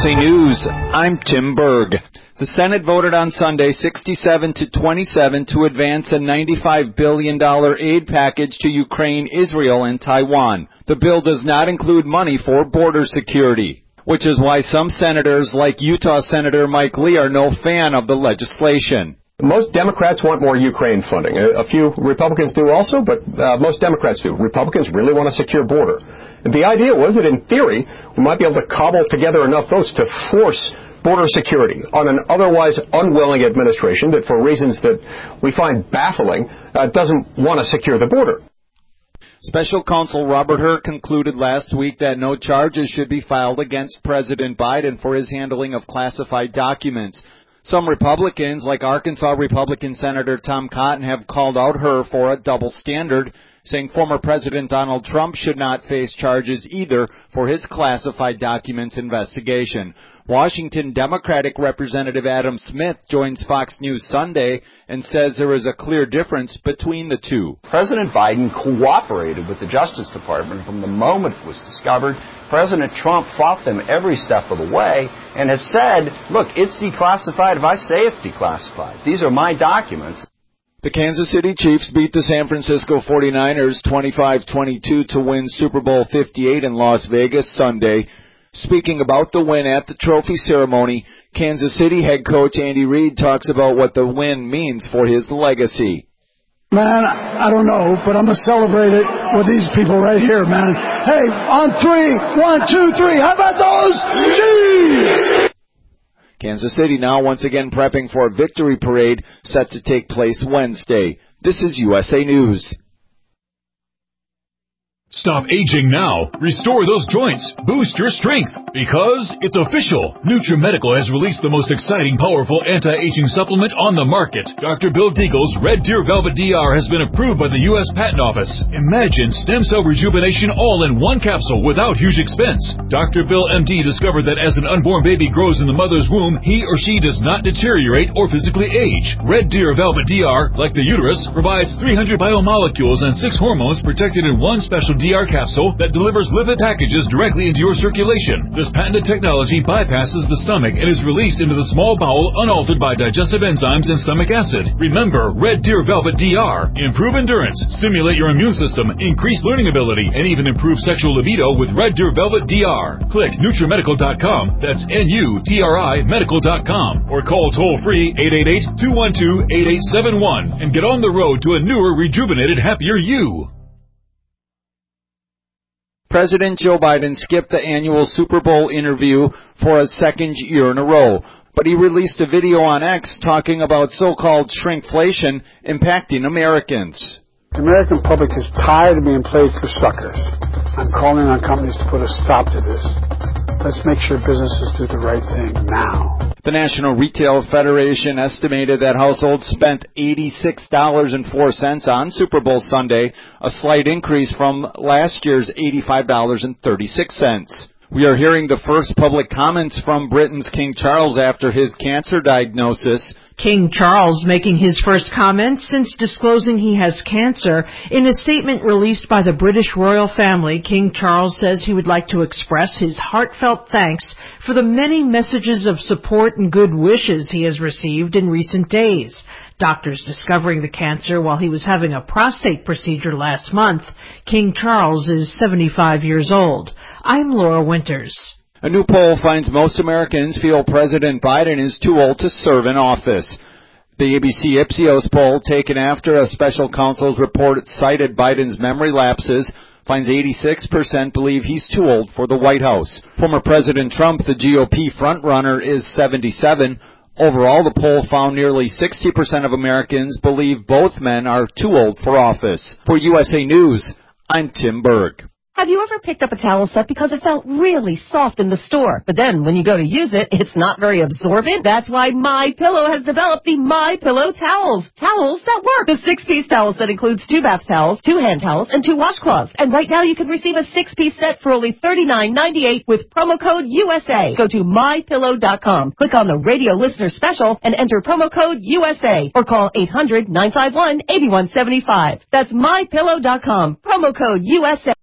USA News, I'm Tim Berg. The Senate voted on Sunday 67 to 27 to advance a $95 billion aid package to Ukraine, Israel, and Taiwan. The bill does not include money for border security, which is why some senators, like Utah Senator Mike Lee, are no fan of the legislation. Most Democrats want more Ukraine funding. A few Republicans do also, but most Democrats do. Republicans really want a secure border. And the idea was that, in theory, we might be able to cobble together enough votes to force border security on an otherwise unwilling administration that, for reasons that we find baffling, doesn't want to secure the border. Special Counsel Robert Hur concluded last week that no charges should be filed against President Biden for his handling of classified documents. Some Republicans, like Arkansas Republican Senator Tom Cotton, have called out Hur for a double standard, saying former President Donald Trump should not face charges either for his classified documents investigation. Washington Democratic Representative Adam Smith joins Fox News Sunday and says there is a clear difference between the two. President Biden cooperated with the Justice Department from the moment it was discovered. President Trump fought them every step of the way and has said, look, it's declassified if I say it's declassified. These are my documents. The Kansas City Chiefs beat the San Francisco 49ers 25-22 to win Super Bowl 58 in Las Vegas Sunday. Speaking about the win at the trophy ceremony, Kansas City head coach Andy Reid talks about what the win means for his legacy. Man, I don't know, but I'm going to celebrate it with these people right here, man. Hey, on three, 1, 2, 3, how about those Chiefs? Kansas City now once again prepping for a victory parade set to take place Wednesday. This is USA News. Stop aging now. Restore those joints. Boost your strength. Because it's official. NutriMedical has released the most exciting, powerful anti-aging supplement on the market. Dr. Bill Deagle's Red Deer Velvet DR has been approved by the U.S. Patent Office. Imagine stem cell rejuvenation all in one capsule without huge expense. Dr. Bill MD discovered that as an unborn baby grows in the mother's womb, he or she does not deteriorate or physically age. Red Deer Velvet DR, like the uterus, provides 300 biomolecules and 6 hormones protected in one special DR capsule that delivers lipid packages directly into your circulation. This patented technology bypasses the stomach and is released into the small bowel unaltered by digestive enzymes and stomach acid. Remember, Red Deer Velvet DR. Improve endurance, stimulate your immune system, increase learning ability, and even improve sexual libido with Red Deer Velvet DR. Click NutriMedical.com, that's NUTRI Medical.com, or call toll-free 888-212-8871 and get on the road to a newer, rejuvenated, happier you. President Joe Biden skipped the annual Super Bowl interview for a second year in a row, but he released a video on X talking about so-called shrinkflation impacting Americans. The American public is tired of being played for suckers. I'm calling on companies to put a stop to this. Let's make sure businesses do the right thing now. The National Retail Federation estimated that households spent $86.04 on Super Bowl Sunday, a slight increase from last year's $85.36. We are hearing the first public comments from Britain's King Charles after his cancer diagnosis. King Charles making his first comments since disclosing he has cancer. In a statement released by the British royal family, King Charles says he would like to express his heartfelt thanks for the many messages of support and good wishes he has received in recent days. Doctors discovering the cancer while he was having a prostate procedure last month. King Charles is 75 years old. I'm Laura Winters. A new poll finds most Americans feel President Biden is too old to serve in office. The ABC Ipsos poll, taken after a special counsel's report cited Biden's memory lapses, finds 86% believe he's too old for the White House. Former President Trump, the GOP frontrunner, is 77. Overall, the poll found nearly 60% of Americans believe both men are too old for office. For USA News, I'm Tim Berg. Have you ever picked up a towel set because it felt really soft in the store, but then when you go to use it, it's not very absorbent? That's why MyPillow has developed the MyPillow towels. Towels that work. The 6-piece towel set includes 2 bath towels, 2 hand towels, and 2 washcloths. And right now you can receive a 6-piece set for only $39.98 with promo code USA. Go to MyPillow.com. Click on the radio listener special and enter promo code USA or call 800-951-8175. That's MyPillow.com. Promo code USA.